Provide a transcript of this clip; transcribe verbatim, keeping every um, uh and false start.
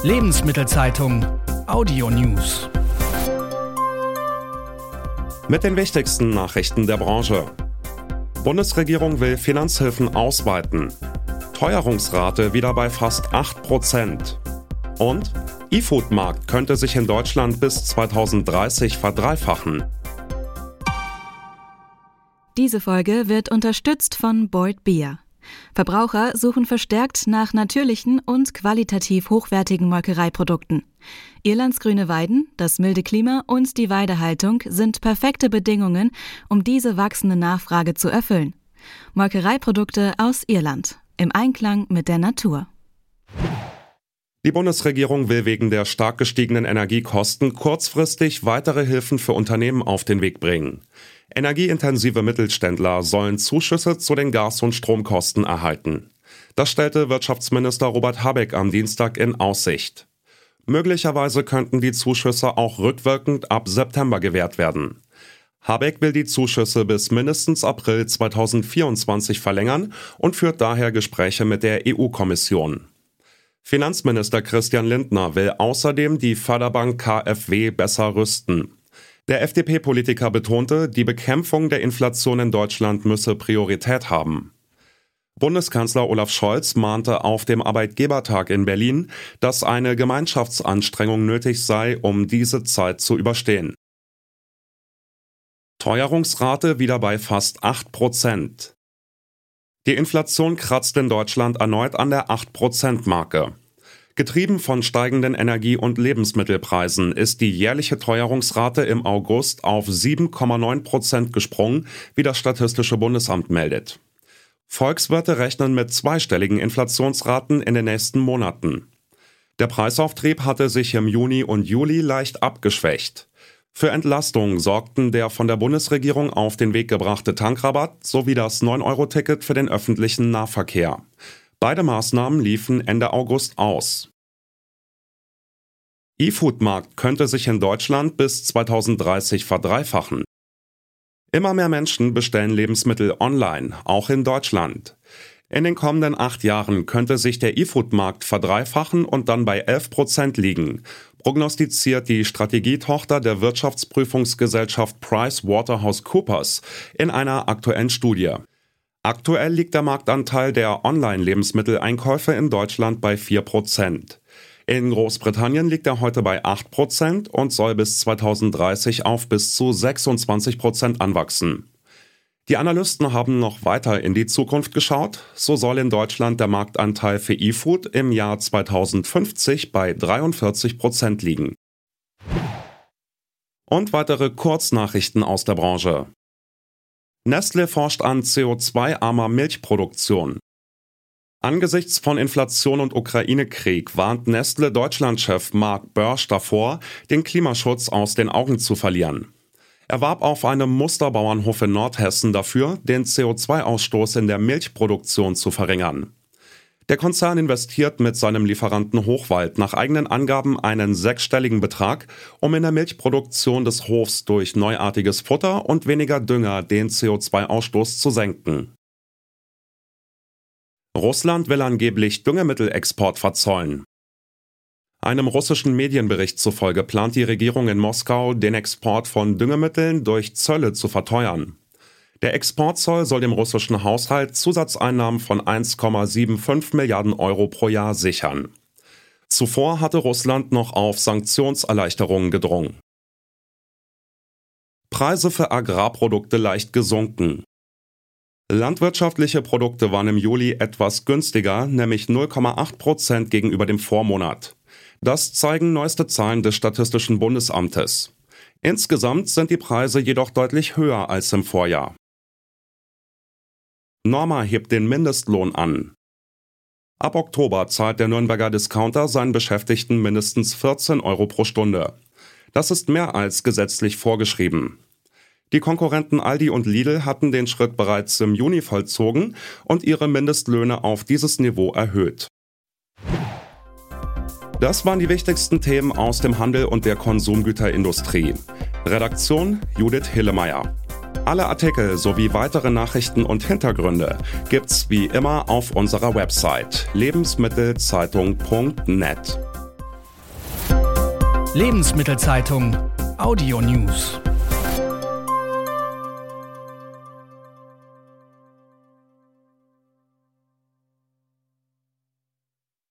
Lebensmittelzeitung Audio News. Mit den wichtigsten Nachrichten der Branche. Bundesregierung will Finanzhilfen ausweiten. Teuerungsrate wieder bei fast acht Prozent. Und E-Food-Markt könnte sich in Deutschland bis zweitausenddreißig verdreifachen. Diese Folge wird unterstützt von Boyd Beer. Verbraucher suchen verstärkt nach natürlichen und qualitativ hochwertigen Molkereiprodukten. Irlands grüne Weiden, das milde Klima und die Weidehaltung sind perfekte Bedingungen, um diese wachsende Nachfrage zu erfüllen. Molkereiprodukte aus Irland, im Einklang mit der Natur. Die Bundesregierung will wegen der stark gestiegenen Energiekosten kurzfristig weitere Hilfen für Unternehmen auf den Weg bringen. Energieintensive Mittelständler sollen Zuschüsse zu den Gas- und Stromkosten erhalten. Das stellte Wirtschaftsminister Robert Habeck am Dienstag in Aussicht. Möglicherweise könnten die Zuschüsse auch rückwirkend ab September gewährt werden. Habeck will die Zuschüsse bis mindestens April zweitausendvierundzwanzig verlängern und führt daher Gespräche mit der E U-Kommission. Finanzminister Christian Lindner will außerdem die Förderbank K f W besser rüsten. Der F D P-Politiker betonte, die Bekämpfung der Inflation in Deutschland müsse Priorität haben. Bundeskanzler Olaf Scholz mahnte auf dem Arbeitgebertag in Berlin, dass eine Gemeinschaftsanstrengung nötig sei, um diese Zeit zu überstehen. Teuerungsrate wieder bei fast acht Prozent. Die Inflation kratzt in Deutschland erneut an der acht Prozent Marke. Getrieben von steigenden Energie- und Lebensmittelpreisen ist die jährliche Teuerungsrate im August auf sieben Komma neun Prozent gesprungen, wie das Statistische Bundesamt meldet. Volkswirte rechnen mit zweistelligen Inflationsraten in den nächsten Monaten. Der Preisauftrieb hatte sich im Juni und Juli leicht abgeschwächt. Für Entlastung sorgten der von der Bundesregierung auf den Weg gebrachte Tankrabatt sowie das neun Euro Ticket für den öffentlichen Nahverkehr. Beide Maßnahmen liefen Ende August aus. E-Food-Markt könnte sich in Deutschland bis zweitausenddreißig verdreifachen. Immer mehr Menschen bestellen Lebensmittel online, auch in Deutschland. In den kommenden acht Jahren könnte sich der E-Food-Markt verdreifachen und dann bei elf Prozent liegen, prognostiziert die Strategietochter der Wirtschaftsprüfungsgesellschaft PricewaterhouseCoopers in einer aktuellen Studie. Aktuell liegt der Marktanteil der Online-Lebensmitteleinkäufe in Deutschland bei vier Prozent. In Großbritannien liegt er heute bei acht Prozent und soll bis zweitausenddreißig auf bis zu sechsundzwanzig Prozent anwachsen. Die Analysten haben noch weiter in die Zukunft geschaut. So soll in Deutschland der Marktanteil für E-Food im Jahr zweitausendfünfzig bei dreiundvierzig Prozent liegen. Und weitere Kurznachrichten aus der Branche. Nestlé forscht an C O zwei armer Milchproduktion. Angesichts von Inflation und Ukraine-Krieg warnt Nestlé Deutschlandchef Mark Börsch davor, den Klimaschutz aus den Augen zu verlieren. Er warb auf einem Musterbauernhof in Nordhessen dafür, den C O zwei Ausstoß in der Milchproduktion zu verringern. Der Konzern investiert mit seinem Lieferanten Hochwald nach eigenen Angaben einen sechsstelligen Betrag, um in der Milchproduktion des Hofs durch neuartiges Futter und weniger Dünger den C O zwei Ausstoß zu senken. Russland will angeblich Düngemittelexport verzollen. Einem russischen Medienbericht zufolge plant die Regierung in Moskau, den Export von Düngemitteln durch Zölle zu verteuern. Der Exportzoll soll dem russischen Haushalt Zusatzeinnahmen von eins Komma fünfundsiebzig Milliarden Euro pro Jahr sichern. Zuvor hatte Russland noch auf Sanktionserleichterungen gedrungen. Preise für Agrarprodukte leicht gesunken. Landwirtschaftliche Produkte waren im Juli etwas günstiger, nämlich null Komma acht Prozent gegenüber dem Vormonat. Das zeigen neueste Zahlen des Statistischen Bundesamtes. Insgesamt sind die Preise jedoch deutlich höher als im Vorjahr. Norma hebt den Mindestlohn an. Ab Oktober zahlt der Nürnberger Discounter seinen Beschäftigten mindestens vierzehn Euro pro Stunde. Das ist mehr als gesetzlich vorgeschrieben. Die Konkurrenten Aldi und Lidl hatten den Schritt bereits im Juni vollzogen und ihre Mindestlöhne auf dieses Niveau erhöht. Das waren die wichtigsten Themen aus dem Handel und der Konsumgüterindustrie. Redaktion Judith Hillemeyer. Alle Artikel sowie weitere Nachrichten und Hintergründe gibt's wie immer auf unserer Website lebensmittelzeitung punkt net. Lebensmittelzeitung Audio News.